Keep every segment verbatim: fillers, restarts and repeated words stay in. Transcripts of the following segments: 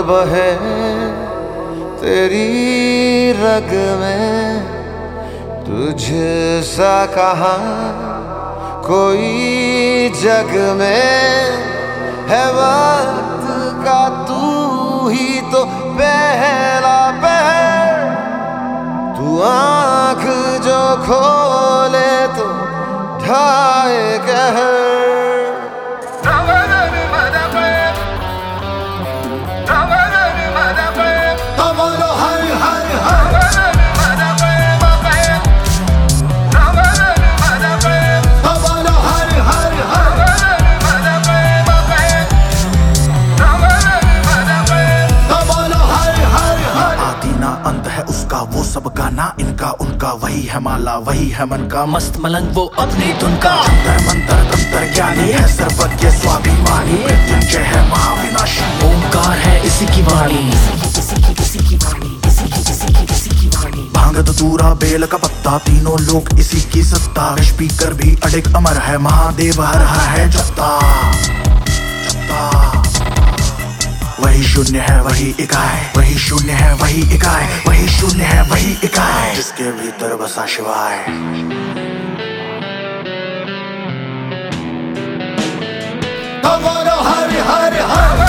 बहे तेरी रग में, तुझसा कहाँ कोई जग में है। वक्त का तू ही तो पहला पहर, तू आँख जो खोले तो ढाए कहर। वो सब गाना इनका उनका, वही है माला वही है मन का मस्त मलंग, वो अपनी धुन का। जंतर मंतर तंत्र ज्ञानी है सर्वज्ञ स्वाभिमानी, मृत्युंजय है महाविनाशी, ओंकार है इसी की वाणी, इसी की इसी की वाणी, इसी की इसी की इसी की वाणी। भांग धतूरा बेल का पत्ता तीनों लोग इसी की सत्ता, स्पीकर भी अडिग अमर है, महादेव हर हर है जत्ता जत्ता। वही शून्य है वही इकाई, वही शून्य है वही इकाई, वही शून्य है वही इकाई, जिसके भीतर बसा शिवाय। तो बोलो हर हर हर,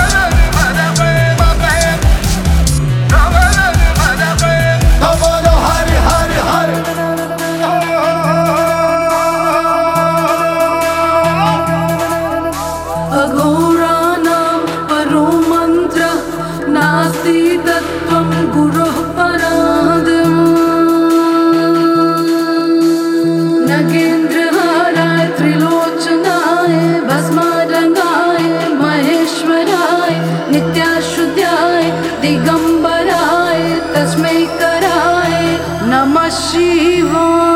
तो बोलो हर हर हर। नास्ति तत्त्वं गुरोः परादिम्, नगेन्द्रहाराय त्रिलोचनाय भस्मारंगाय महेश्वराय नित्याशुद्धाय दिगंबराय तस्मै कराय नमः शिवाय।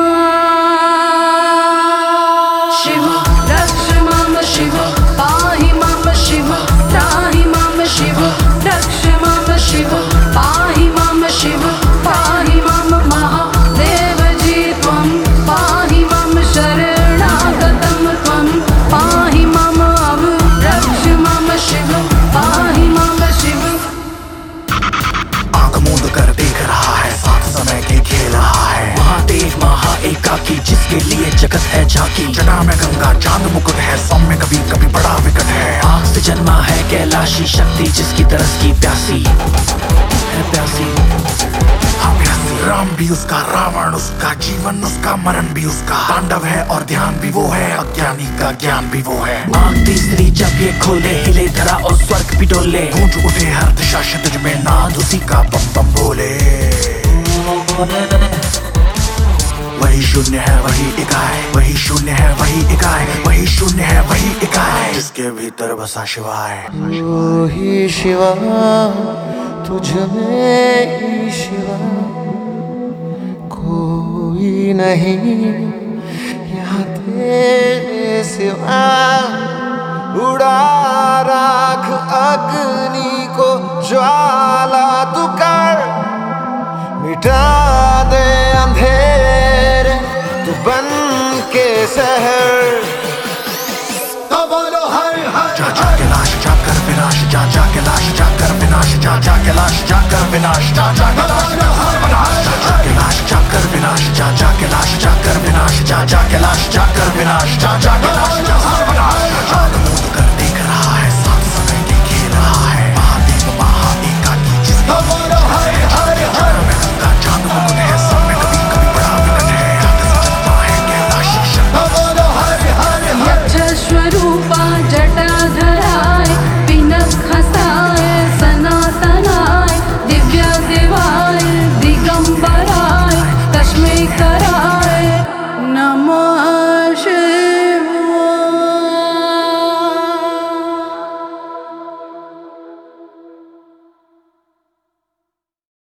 शिव रक्ष माम शिव, पाहि माम शिव, त्राहि माम शिव, रक्ष माम शिव, पाहि माम शिव, पाहि माम महादेव जी त्वं, पाहि माम शरणागतं त्वं, पाहि माम रक्ष माम शिव, पाहि माम शिव। आंख मूंद कर देख रहा है, साथ समय के खेल रहा है, महादेव महा एकाकी, जिसके लिए जगत है झांकी। जटा में गंगा चांद मुकुट है, सौम्य कभी कभी बड़ा विकट है, आग से जन्मा है कैलाशी शक्ति, जिसकी तरस की प्यासी है प्यासी, हाँ प्यासी। राम भी उसका, रावण उसका, जीवन उसका, मरण भी उसका, तांडव है और ध्यान भी वो है, अज्ञानी का ज्ञान भी वो है। आंख तीसरी जब ये खोले, हिले धरा और स्वर्ग भी डोले, गूंज उठे हर दिशा क्षितिज में, नाद उसी का बम बम बोले। वही शून्य है वही इकाई, वही शून्य है वही इकाई, वही शून्य है वही इकाई, जिसके भीतर बसा शिवाय। वही शिवा तुझ में ही शिवा, कोई नहीं यहाँ तेरे सिवा। उड़ा राख अग्नि को ज्वाला तू कर, मिटा दे अंधेरे तू बन के शहर। तो बोलो हर हर, जा जा के लाश जा कर विनाश, जा जा के लाश जा कर विनाश, जा जा के लाश जा कर विनाश, जा जा के लाश जा कर विनाश, जा जा के लाश जा कर विनाश, जा जा के लाश जा कर विनाश, जा जा के लाश जा कर विनाश, जा जा के लाश जा कर विनाश।